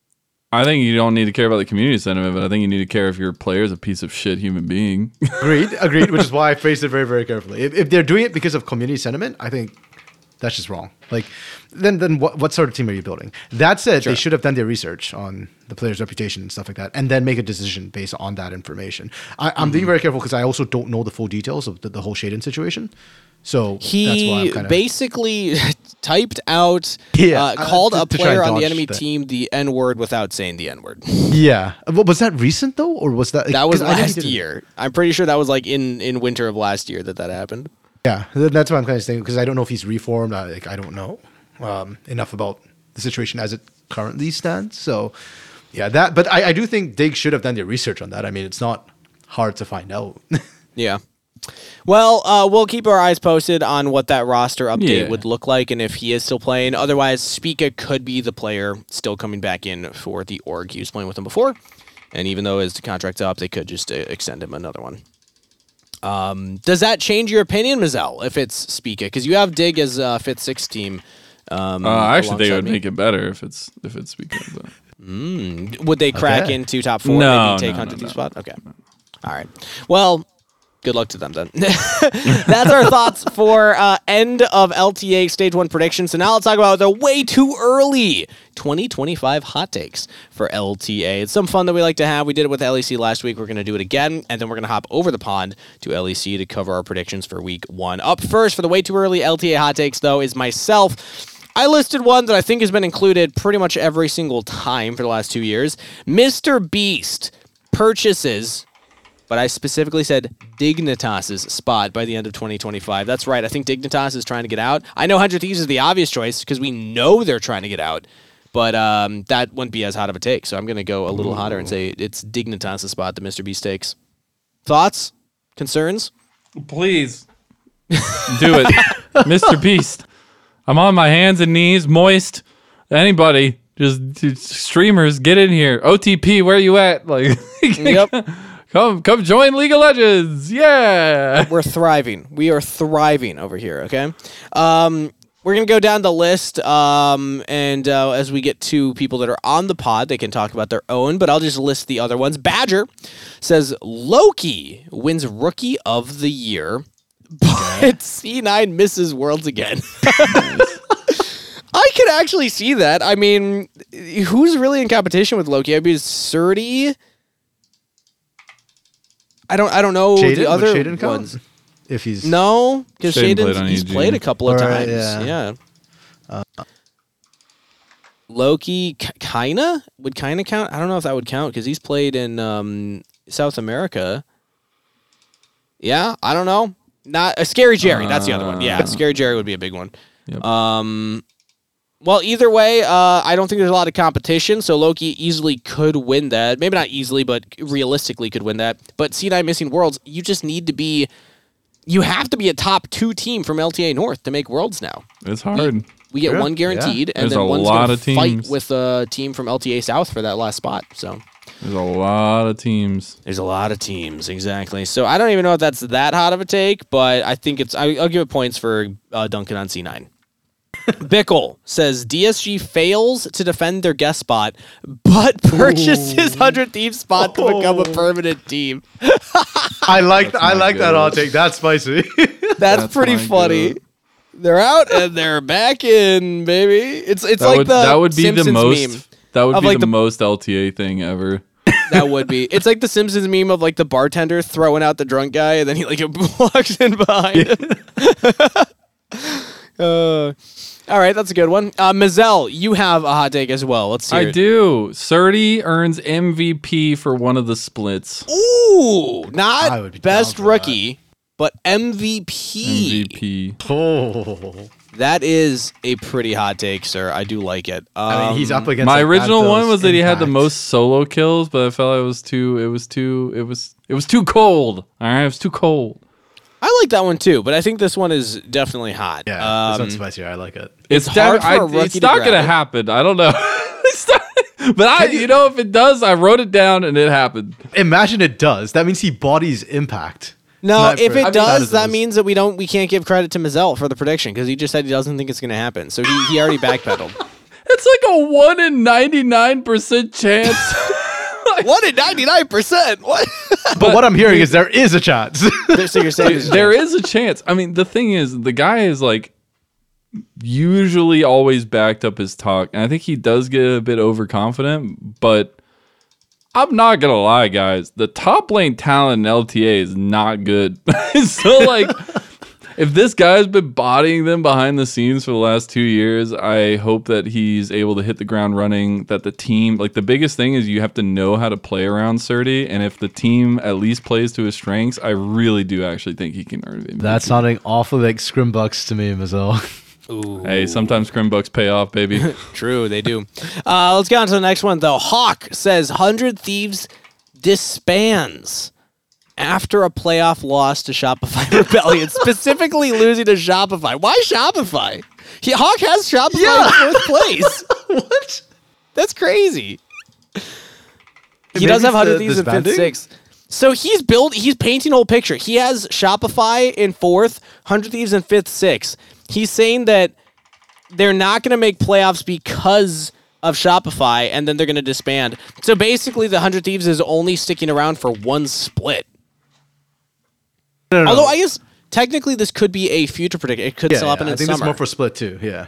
I think you don't need to care about the community sentiment, but I think you need to care if your player is a piece of shit human being. Agreed, agreed, which is why I phrased it very, very carefully. If, if they're doing it because of community sentiment, I think that's just wrong. Like, then then what, what sort of team are you building? That said, Sure. they should have done their research on the player's reputation and stuff like that, and then make a decision based on that information. I, I'm mm-hmm. being very careful because I also don't know the full details of the, the whole Shaden situation. So he that's why I'm kind of basically typed out, Yeah, uh, uh, called to- a to try player and on the dodge enemy that. team the N word without saying the N word. yeah. Well, was that recent though, or was that That was 'cause I know he last didn't- year. I'm pretty sure that was like in, in winter of last year that that happened. Yeah, th- that's what I'm kind of saying because I don't know if he's reformed. I, like, I don't know um, enough about the situation as it currently stands. So, yeah, that. But I, I do think Dig should have done their research on that. I mean, it's not hard to find out. Yeah. Well, uh, we'll keep our eyes posted on what that roster update Yeah. would look like and if he is still playing. Otherwise, Spica could be the player still coming back in for the org. He was playing with them before. And even though his contract's up, they could just uh, extend him another one. Um, does that change your opinion, Mazel, if it's Spica? Because you have Dig as uh, fifth, sixth team. Um, Uh, I actually think it alongside would me. make it better if it's if it's because of that. Mm. Would they crack Okay. into top four? No, maybe take no, Hunter no, two no. spot? Okay. All right. Well, good luck to them then. That's our thoughts for uh, end of L T A Stage one predictions. So now let's talk about the way too early twenty twenty-five hot takes for L T A. It's some fun that we like to have. We did it with L E C last week. We're going to do it again, and then we're going to hop over the pond to L E C to cover our predictions for week one. Up first for the way too early L T A hot takes, though, is myself. I listed one that I think has been included pretty much every single time for the last two years. Mister Beast purchases, but I specifically said Dignitas's spot by the end of twenty twenty-five. That's right. I think Dignitas is trying to get out. I know one hundred Thieves is the obvious choice because we know they're trying to get out, but um, that wouldn't be as hot of a take. So I'm going to go a little hotter and say it's Dignitas's spot that Mister Beast takes. Thoughts? Concerns? Please do it, Mister Beast. I'm on my hands and knees, moist. Anybody, just, just streamers, get in here. O T P, where you at? Like, Yep. come, come join League of Legends. Yeah. We're thriving. We are thriving over here, okay? Um, we're going to go down the list, um, and uh, as we get to people that are on the pod, they can talk about their own, but I'll just list the other ones. Badger says, Loki wins Rookie of the Year, but C nine misses Worlds again. I could actually see that. I mean, who's really in competition with Loki? I mean, Surdy. I don't. I don't know Shaden? the Would other Shaden count? ones. If he's No, because Shaden Shaden's played on he's E G. played a couple of Alright, times. yeah. Yeah. Loki, K- Kaina would Kaina count? I don't know if that would count because he's played in um, South America. Yeah, I don't know. Not uh, Scary Jerry. That's the other one. Yeah, Uh, Scary Jerry would be a big one. Yep. Um, well, either way, uh, I don't think there's a lot of competition, so Loki easily could win that. Maybe not easily, but realistically could win that. But C nine Missing Worlds, you just need to be. You have to be a top two team from L T A North to make Worlds now. It's hard. We get Yeah, one guaranteed, yeah. and There's then a one's lot going of to fight teams. with a team from L T A South for that last spot. So There's a lot of teams. there's a lot of teams, exactly. So I don't even know if that's that hot of a take, but I think it's. I, I'll give it points for uh, Duncan on C nine. Bickle says D S G fails to defend their guest spot, but purchases one hundred Thieves spot to become a permanent team. I like That's I not like that good. hot take. That's spicy. That's, That's pretty not funny. good. They're out and they're back in, baby. It's it's That like would the that would be Simpsons the most meme. that would of, be like, the, the- most L T A thing ever. That would be. It's like the Simpsons meme of like the bartender throwing out the drunk guy and then he like walks in behind him. uh, all right, that's a good one. Uh, Mazel, you have a hot take as well. Let's hear I it. do. Surdy earns M V P for one of the splits. Ooh, I not would be best down for rookie, but M V P. M V P. Oh. That is a pretty hot take, sir. I do like it. Um, I mean, he's up against. My like, original one Advil's was that he had the impact. most solo kills, but I felt it was too. It was too. It was. It was too cold. All right, it was too cold. I like that one too, but I think this one is definitely hot. Yeah, Um, this one's spicier. I like it. It's It's, hard defi- for a I- rookie It's to not grab gonna it. happen. I don't know. It's not- but I, you know, if it does, I wrote it down and it happened. Imagine it does. That means he bodies impact. No, Not if for- it I mean, does, that that is- means that we don't we can't give credit to Mazel for the prediction because he just said he doesn't think it's going to happen. So he, he already backpedaled. It's like a one in ninety nine percent chance. One in ninety nine percent. What? But what I'm hearing is there is a chance. So you're saying there's a There chance. is a chance. I mean, the thing is, the guy is like usually always backed up his talk, and I think he does get a bit overconfident. But I'm not gonna lie, guys, the top lane talent in L T A is not good. So like, if this guy's been bodying them behind the scenes for the last two years, I hope that he's able to hit the ground running. That the team, like the biggest thing is you have to know how to play around Surdy, and if the team at least plays to his strengths, I really do actually think he can earn M V P. That's sounding awfully like Scrimbucks to me, Mazel. Ooh. Hey, sometimes Scrimbucks pay off, baby. True, they do. Uh, let's get on to the next one, though. Hawk says one hundred Thieves disbands after a playoff loss to Shopify Rebellion, specifically losing to Shopify. Why Shopify? He, Hawk has Shopify Yeah. in fourth place. What? That's crazy. He Maybe does have it's one hundred the Thieves in fifth, disbanding? sixth. So he's build. He's painting a whole picture. He has Shopify in fourth, one hundred Thieves in fifth, sixth. He's saying that they're not going to make playoffs because of Shopify, and then they're going to disband. So basically, the one hundred Thieves is only sticking around for one split. No, no, no. Although I guess technically this could be a future prediction. It could yeah, still yeah, happen I in think summer. it's more for split too. Yeah.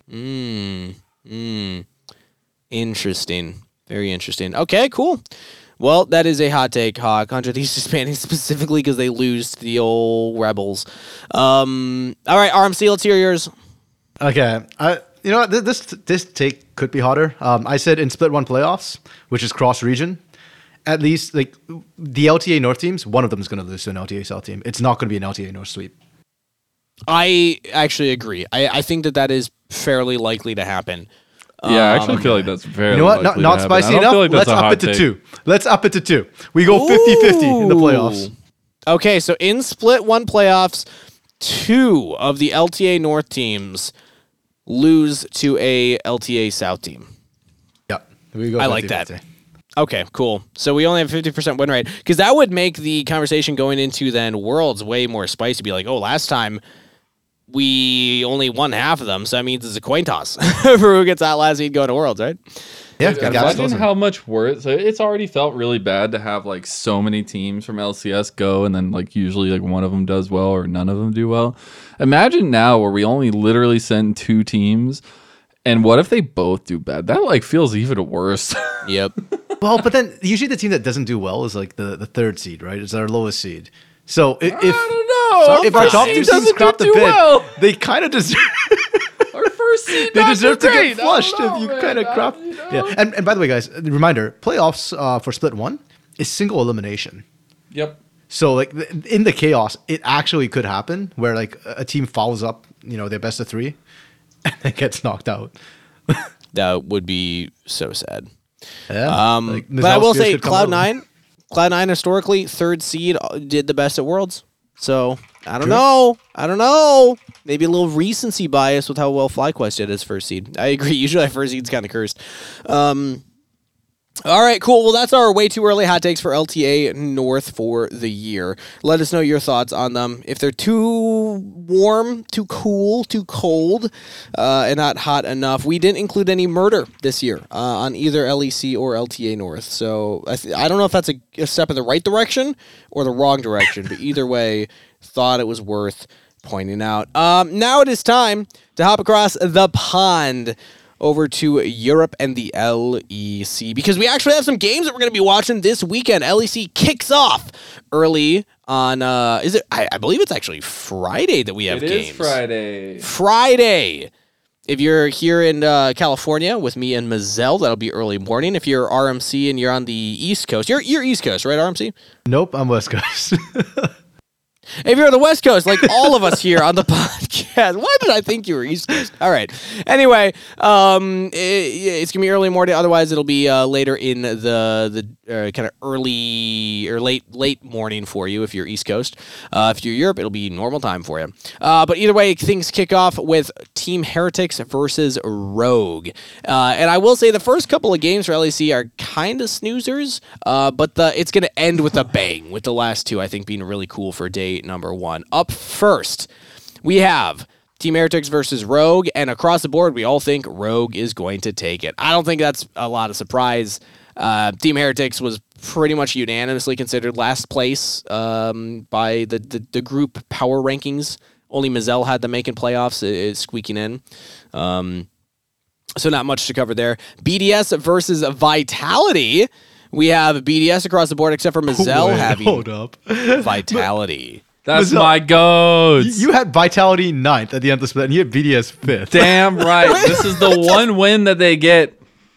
Interesting. Very interesting. Okay, cool. Well, that is a hot take, Hawk. one hundred Thieves disbanding specifically because they lose to the old Rebels. Um, all right, R M C, let's hear yours. Okay. I you know what, th- this this take could be hotter. Um, I said in split one playoffs, which is cross region. At least like the L T A North teams, one of them is going to lose to an L T A South team. It's not going to be an L T A North sweep. I actually agree. I, I think that that is fairly likely to happen. Yeah, I actually Um, feel like that's very You know what? Not, likely to not happen. spicy I don't enough. feel like that's Let's a up hot it to take. two. Let's up it to two. We go fifty-fifty in the playoffs. Ooh. Okay, so in split one playoffs, two of the L T A North teams lose to a L T A South team. Yeah. We go I like that. fifty-fifty. Okay, cool. So we only have fifty percent win rate because that would make the conversation going into then Worlds way more spicy. Be like, oh, last time we only won half of them, so that means it's a coin toss for who gets that last seed going to Worlds, right? Yeah. Dude, the gap's imagine closer. how much worse. It's already felt really bad to have like so many teams from L C S go, and then like usually like one of them does well or none of them do well. Imagine now where we only literally send two teams, And what if they both do bad? That like feels even worse. Yep. Well, but then usually the team that doesn't do well is like the, the third seed, right? It's our lowest seed. So if, if I don't know. if our top two seeds crop the bid, well. they kind of deserve. Our first seed, They not deserve so to great. get flushed I don't if you know, kind of man. crop. You know? Yeah, and and by the way, guys, reminder: playoffs uh, for split one is single elimination. Yep. So like th- in the chaos, it actually could happen where like a team follows up, you know, their best of three, and then gets knocked out. That would be so sad. Yeah. Um, Like, but I Mizzou will Spears say, could come Cloud out. Nine, Cloud Nine historically third seed uh, did the best at Worlds. So I don't True. know. I don't know. Maybe a little recency bias with how well FlyQuest did as first seed. I agree. Usually, first seed's kind of cursed. Um, all right, cool. Well, that's our way too early hot takes for L T A North for the year. Let us know your thoughts on them. If they're too warm, too cool, too cold, uh, and not hot enough, we didn't include any murder this year uh, on either L E C or L T A North. So I, th- I don't know if that's a, a step in the right direction or the wrong direction, but either way, thought it was worth pointing out. Um, now it is time to hop across the pond over to Europe and the L E C, because we actually have some games that we're going to be watching this weekend. L E C kicks off early on, uh, is it, I, I believe it's actually Friday that we have It games. is Friday. Friday. If you're here in uh, California with me and Mazel, that'll be early morning. If you're R M C and you're on the East Coast, you're, you're East Coast, right, R M C? Nope, I'm West Coast. If you're on the West Coast, like all of us here on the podcast, why did I think you were East Coast? All right. Anyway, um, it, it's gonna be early morning. Otherwise, it'll be uh, later in the the uh, kind of early or late late morning for you if you're East Coast. Uh, if you're Europe, it'll be normal time for you. Uh, but either way, things kick off with Team Heretics versus Rogue. Uh, and I will say the first couple of games for L E C are kind of snoozers, uh, but the it's gonna end with a bang. With the last two, I think, being really cool for day number one. Up first, we have Team Heretics versus Rogue, and across the board, we all think Rogue is going to take it. I don't think that's a lot of surprise. Uh, Team Heretics was pretty much unanimously considered last place um, by the, the, the group power rankings. Only Mazel had them making playoffs, it, it's squeaking in. Um, so not much to cover there. B D S versus Vitality. We have B D S across the board, except for Mazel Wait, having hold up. Vitality. That's Mazel, my goats. You had Vitality ninth at the end of the split, and you had B D S fifth. Damn right. This is the one win that they get.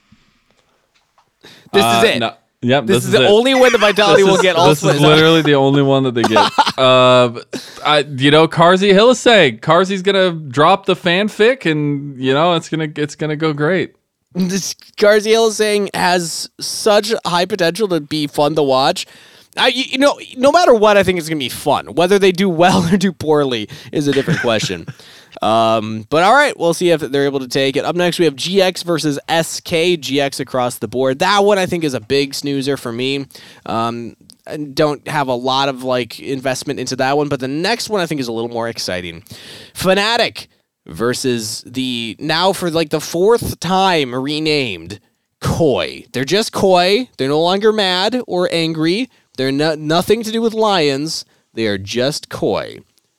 This Uh, is it. no- Yep, This, this, is, the it. only win the Vitality This will is- get all This split. is literally the only one that they get. uh, I, you know, Carzy Hilliseg. Carzy's gonna drop the fanfic, and you know it's gonna it's gonna go great. This Garziel is saying has such high potential to be fun to watch. I, you you know, no matter what, I think it's going to be fun. Whether they do well or do poorly is a different question. Um, but all right, we'll see if they're able to take it. Up next, we have G X versus S K. G X across the board. That one I think is a big snoozer for me. Um, I don't have a lot of like investment into that one, but the next one I think is a little more exciting. Fnatic versus the now for like the fourth time renamed Koi. They're just Koi. They're no longer mad or angry. They're no, nothing to do with lions. They are just Koi.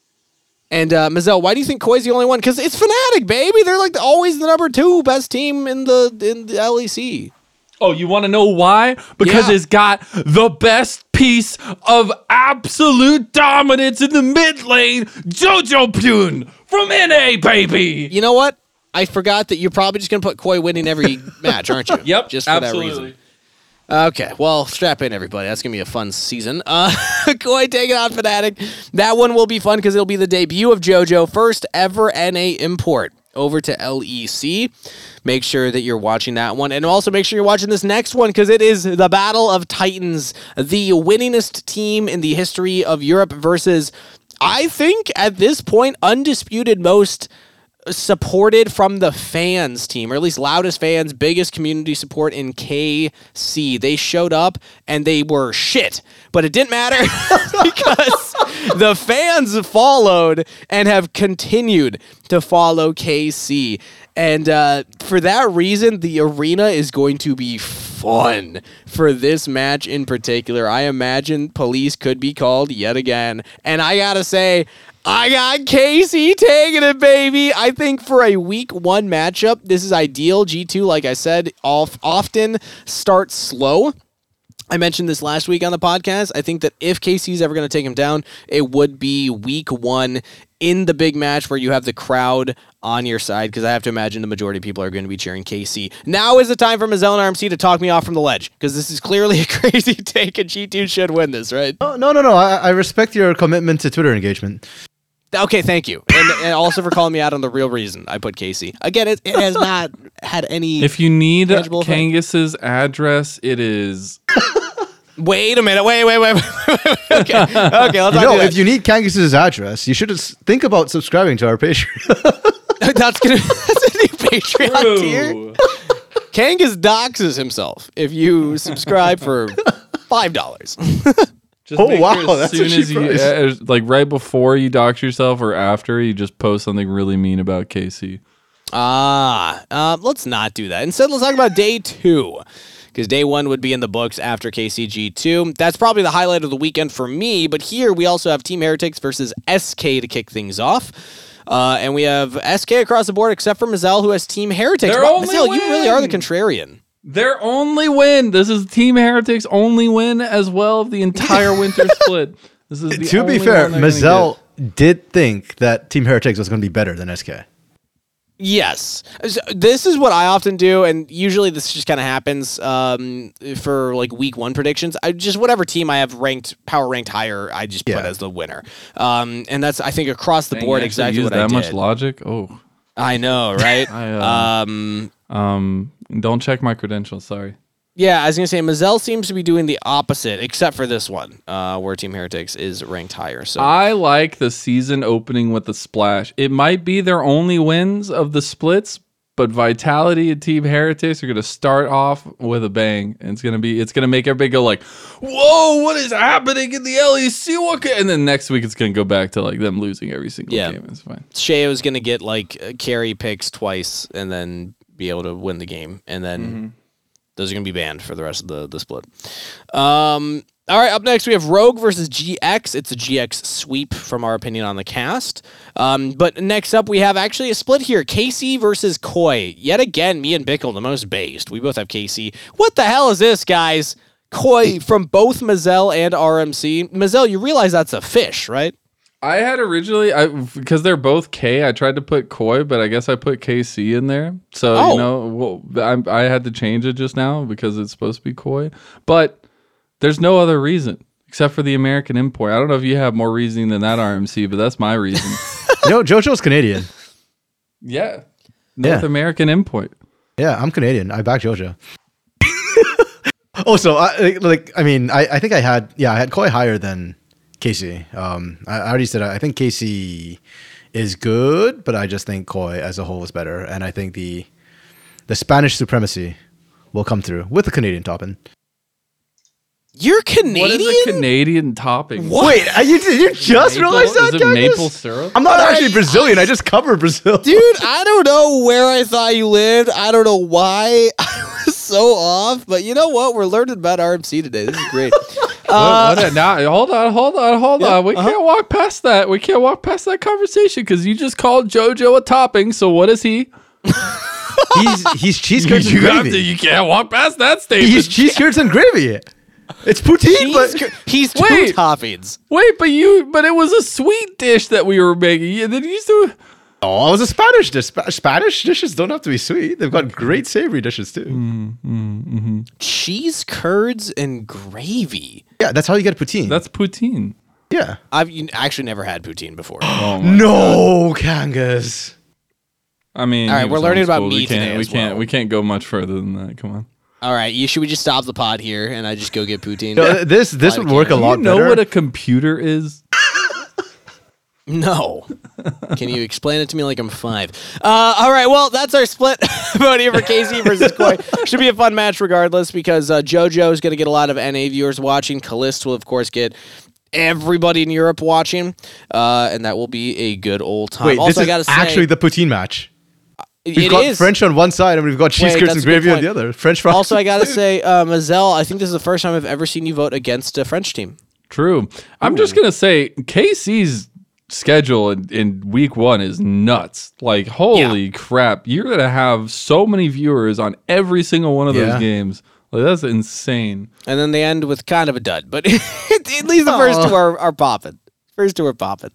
And uh, Mazel, why do you think Koi's the only one? Because it's Fnatic, baby. They're like always the number two best team in the in the L E C. Oh, you want to know why? Because Yeah. it's got the best piece of absolute dominance in the mid lane, Jojo Pune from N A, baby. You know what? I forgot that you're probably just gonna put Koi winning every match, aren't you? Yep, just for that reason. Okay, well, strap in, everybody. That's going to be a fun season. Uh, Koi taking on Fnatic. That one will be fun because it'll be the debut of JoJo, first ever N A import over to L E C. Make sure that you're watching that one. And also make sure you're watching this next one because it is the Battle of Titans, the winningest team in the history of Europe versus, I think, at this point, undisputed most supported from the fans team, or at least loudest fans, biggest community support in K C. They showed up and they were shit, but it didn't matter because the fans followed and have continued to follow K C. And uh, for that reason, the arena is going to be fun for this match in particular. I imagine police could be called yet again. And I gotta say, I got Casey taking it, baby. I think for a week one matchup, this is ideal. G two, like I said, off, often starts slow. I mentioned this last week on the podcast. I think that if K C's ever going to take him down, it would be week one in the big match where you have the crowd on your side, because I have to imagine the majority of people are going to be cheering K C. Now is the time for Mazel and R M C to talk me off from the ledge, because this is clearly a crazy take, and G two should win this, right? Oh, no, no, no. I, I respect your commitment to Twitter engagement. Okay, thank you. And, and also for calling me out on the real reason I put K C. Again, it, it has not had any... If you need tangible effect. Kangus's address, it is... Wait a minute. Wait, wait, wait. wait, wait. Okay, okay. Let's You not know, do that. if you need Kangus's address, you should just think about subscribing to our Patreon. That's gonna that's a new Patreon True. tier. Kangas doxes himself if you subscribe for five dollars. Just Oh, make wow, sure as that's a soon cheap as you, price. uh, like right before you dox yourself or after, you just post something really mean about K C. Ah, uh, let's not do that. Instead, let's talk about day two, because day one would be in the books after K C G two. That's probably the highlight of the weekend for me, but here we also have Team Heretics versus S K to kick things off. Uh, and we have S K across the board, except for Mazel, who has Team Heretics. Their Wow, only Mazel, you really are the win. contrarian. Their only win. This is Team Heretics' only win as well of the entire winter split. This is the to be only fair, one they're gonna Mazel get. did think that Team Heretics was going to be better than S K. Yes. So this is what I often do, and usually this just kind of happens um, for like week one predictions. I just whatever team I have ranked, power ranked higher, I just put Yeah. as the winner. Um, and that's, I think, across the Dang, board you actually exactly used what that I did. much logic. Oh, I know, right? I, uh, um, um, don't check my credentials. Sorry. yeah, I was gonna say Mazel seems to be doing the opposite, except for this one, uh, where Team Heretics is ranked higher. So I like the season opening with the splash. It might be their only wins of the splits, but Vitality and Team Heretics are going to start off with a bang. And it's going to be, it's going to make everybody go like, whoa, what is happening in the L E C? What ca-" And then next week it's going to go back to like them losing every single Yeah. game. It's fine. Shea was gonna get like uh, carry picks twice and then be able to win the game, and then. Mm-hmm. Those are going to be banned for the rest of the, the split. Um, all right, up next we have Rogue versus G X. It's a G X sweep from our opinion on the cast. Um, but next up we have actually a split here. K C versus Koi. Yet again, me and Bickle, the most based. We both have K C. What the hell is this, guys? Koi from both Mazel and R M C. Mazel, you realize that's a fish, right? I had originally, I because they're both K, I tried to put Koi, but I guess I put K C in there. So, Oh. you know, well, I, I had to change it just now because it's supposed to be Koi. But there's no other reason except for the American import. I don't know if you have more reasoning than that, R M C, but that's my reason. You know, JoJo's Canadian. Yeah. North Yeah. American import. Yeah, I'm Canadian. I back JoJo. Also, I, like- like, I mean, I, I think I had, yeah, I had Koi higher than K C. Um, I, I already said I think K C is good, but I just think Koi as a whole is better, and I think the the Spanish supremacy will come through with the Canadian topping. You're Canadian? What is a Canadian topping? What? Wait, are you did you just Maple? realize that? Is it Kangas? maple syrup? I'm not actually Brazilian. I just cover Brazil, Dude, I don't know where I thought you lived. I don't know why I was so off, but you know what? We're learning about R M C today. This is great. Uh, What- what- now, hold on, hold on, hold Yeah, on. We uh-huh. can't walk past that. We can't walk past that conversation because you just called JoJo a topping. So what is he? he's he's cheese curds and you, have to, gravy. you can't walk past that statement. He's cheese curds and gravy. It's poutine, he's, but he's two Wait. toppings. Wait, but you, but it was a sweet dish that we were making. And then you used to. oh, it was a Spanish dish. Spa- Spanish dishes don't have to be sweet. They've got great savory dishes too. Cheese curds and gravy. Yeah, that's how you get poutine. That's poutine. yeah. I've you- actually never had poutine before. Oh my. No, Kangas. I mean, All right, he we're was learning about homeschooled. me We can't, today we as can't, well. we can't go much further than that. Come on. All right, you, should we just stop the pod here and I just go get poutine? No, this this Fly would to work a Canada. lot You know better. what a computer is? No. Can you explain it to me like I'm five? Uh, all right, well, that's our split vote here for K C versus Koi. Should be a fun match regardless because uh, JoJo is going to get a lot of N A viewers watching. Callisto will, of course, get everybody in Europe watching, uh, and that will be a good old time. Wait, also, this I is gotta say, actually the poutine match. We've it got is. French on one side and we've got cheese Wait, curds that's and a good gravy on point. the other. French fries. Also, I got to say, uh, Mazel, I think this is the first time I've ever seen you vote against a French team. True. I'm just gonna say K C's schedule in, in week one is nuts. Like, holy Yeah. crap. You're going to have so many viewers on every single one of Yeah. those games. Like, that's insane. And then they end with kind of a dud, but at least the first two are, are popping. First two are popping.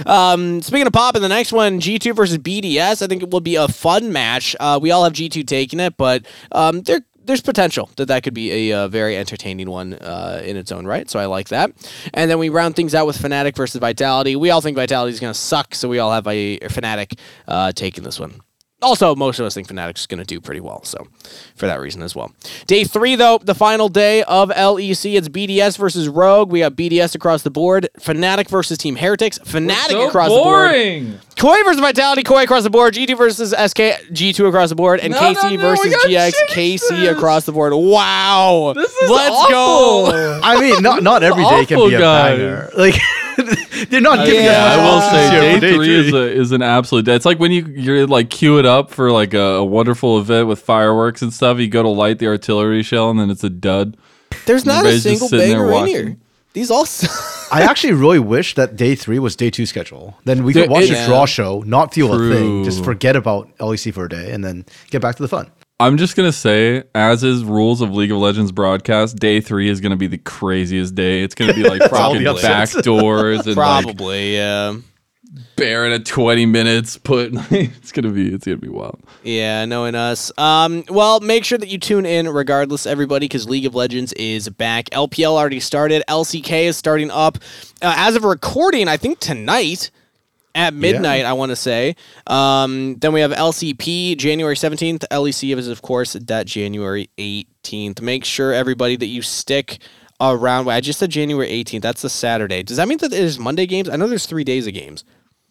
Um, speaking of popping, the next one, G two versus B D S. I think it will be a fun match. Uh, we all have G two taking it, but um, there, there's potential that that could be a uh, very entertaining one uh, in its own right. So I like that. And then we round things out with Fnatic versus Vitality. We all think Vitality is going to suck, so we all have a, a Fnatic uh, taking this one. Also, most of us think Fnatic's going to do pretty well, so for that reason as well. Day three, though, the final day of L E C. It's B D S versus Rogue. We got B D S across the board. Fnatic versus Team Heretics. Fnatic So across boring. the board. Koi versus Vitality. Koi across the board. G two versus S K. G two across the board. And No, K C no, no, we versus gotta G X. change K C this. across the board. Wow. This is Let's awful. go. I mean, not not every day can awful, be a guys. banger. Like they're not giving Yeah, us I will much say options here day for three is, a, is an absolute. It's like when you you're like queue it up for like a, a wonderful event with fireworks and stuff. You go to light the artillery shell and then it's a dud. There's not a Everybody's just single sitting there banger in watching. here. These all I actually really wish that day three was day two schedule. Then we could Dude, watch it- a draw show, not feel a True. thing, just forget about L E C for a day, and then get back to the fun. I'm just gonna say, as is rules of League of Legends broadcast, day three is gonna be the craziest day. It's gonna be like all fucking the back upsets. doors and like probably, yeah. Baron at twenty minutes. Put it's gonna be it's gonna be wild. Yeah, knowing us. Um, well, make sure that you tune in regardless, everybody, because League of Legends is back. L P L already started. L C K is starting up. Uh, as of recording, I think tonight at midnight, I want to say. Um, then we have L C P January seventeenth. L E C is, of course, that January eighteenth. Make sure, everybody, that you stick around. I just said January eighteenth. That's the Saturday. Does that mean that there's Monday games? I know there's three days of games.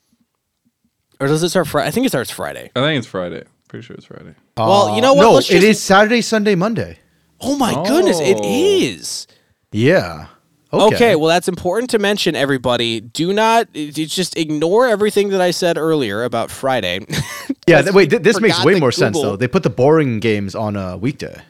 Or does it start Friday? I think it starts Friday. I think it's Friday. Pretty sure it's Friday. Well, you know what? No, Let's it just- is Saturday, Sunday, Monday. Oh my goodness, it Oh. is. Yeah. Okay. Okay. well, that's important to mention, everybody. Do not it- it's just ignore everything that I said earlier about Friday. yeah. Th- wait, th- this makes forgot way that more sense Google- though. They put the boring games on a weekday.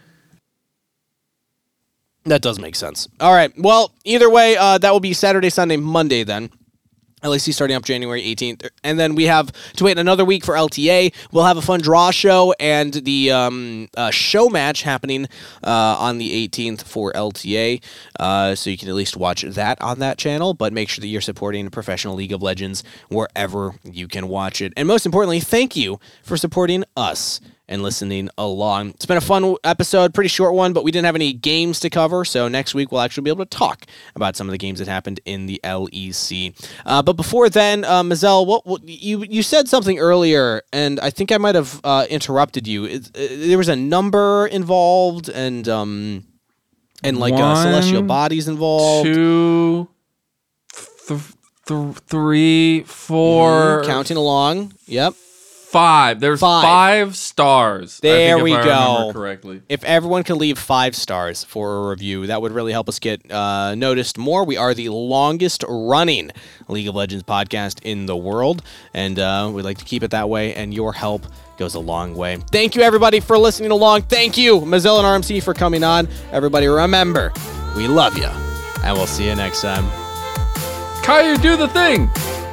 That does make sense. All right. Well, either way, uh, that will be Saturday, Sunday, Monday then. L E C starting up January eighteenth. And then we have to wait another week for L T A. We'll have a fun draw show and the um, uh, show match happening uh, on the eighteenth for L T A. Uh, so you can at least watch that on that channel. But make sure that you're supporting Professional League of Legends wherever you can watch it. And most importantly, thank you for supporting us and listening along. It's been a fun episode, pretty short one, but we didn't have any games to cover, so next week we'll actually be able to talk about some of the games that happened in the L E C. Uh, but before then, uh, Mazel, what, what you you said something earlier, and I think I might have uh, interrupted you. It, uh, there was a number involved, and um, and like uh, celestial One, bodies involved. Two, th- th- three, four, Mhm, counting along. Yep. five. There's Five. five, stars. I There think, we if I go. remember correctly. If everyone can leave five stars for a review, that would really help us get uh, noticed more. We are the longest running League of Legends podcast in the world, and uh, we'd like to keep it that way, and your help goes a long way. Thank you, everybody, for listening along. Thank you, Mazel and R M C, for coming on. Everybody, remember, we love you, and we'll see you next time. Caillou, do the thing.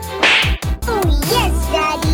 Oh, yes, Daddy.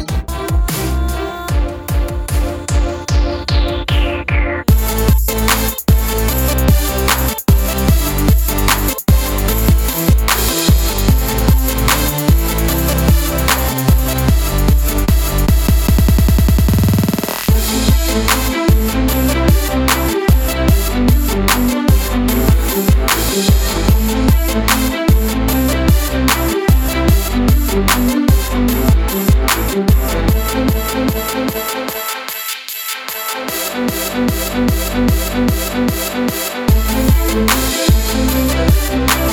Thank you.